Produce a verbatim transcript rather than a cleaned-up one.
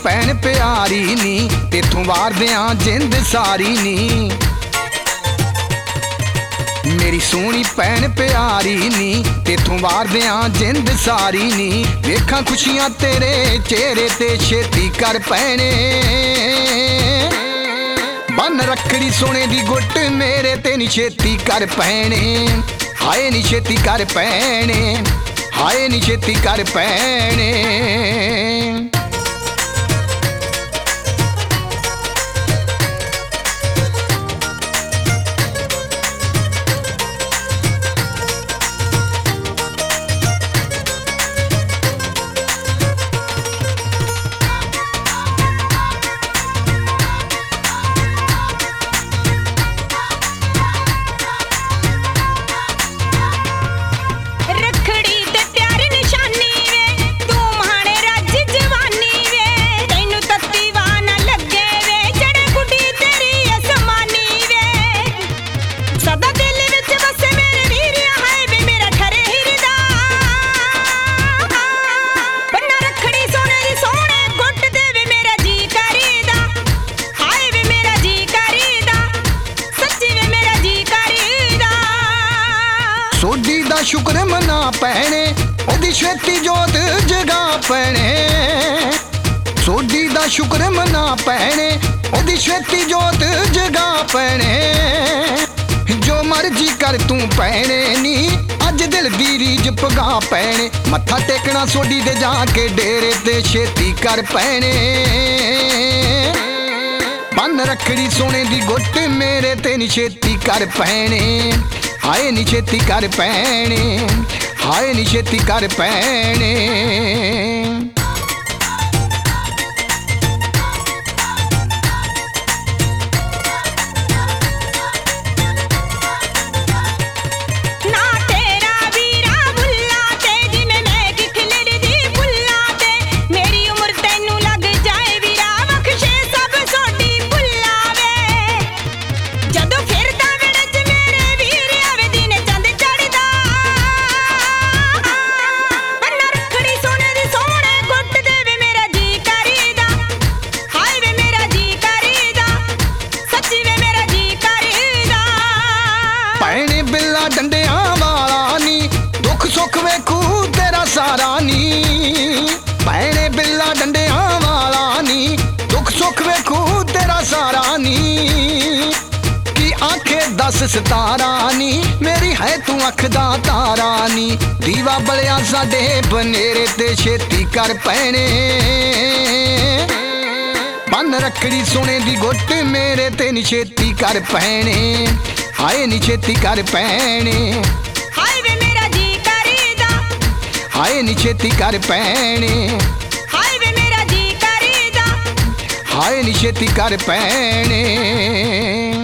भैन प्यारी नी, तेथों वार दियां जिंद सारी नी। मेरी सोहनी भैन प्यारी नी, तेथों वार दियां जिंद सारी नी। वेखां खुशियां तेरे चेहरे ते छेती कर पैने, बन रखड़ी सोने दी गुट मेरे ते नी छेती कर पैने। हाय नी छेती कर पैने, हाय नी छेती कर पैने। सोडी दा शुक्र मना पैने, ओदी छेती जोत जगा पैने। सोडी दा शुक्र मना पैने, ओदी छेती जोत जगा पैने। जो मर्जी कर तू पैने नी, अज दिल दी रीज पगा पैने। मत्था टेकना सोडी दे जाके डेरे ते छेती कर पैने, बन रखड़ी सोने दी गुट मेरे ते नी छेती कर पैने। हाय नी छेती कर पैने, हाय नी छेती कर पैने। डंडियां वाला नी, दुख सुख वेखू तेरा सारा नी। भैने बिल्ला डंडियां वाला नी, दुख सुख वेखू तेरा सारा नी। की आंखे दस सितारा नी, मेरी है तू अख दा तारा नी। दीवा बलिया साडे बनेरे ते छेती कर पैने, बन रखड़ी सोने दी गुट मेरे ते नी छेती कर पैने। हाय नी छेती कर पैने, हाय वे मेरा जी करीदा। हाय नी छेती कर पैने, हाय वे मेरा जी करीदा। हाय नी छेती कर पैने।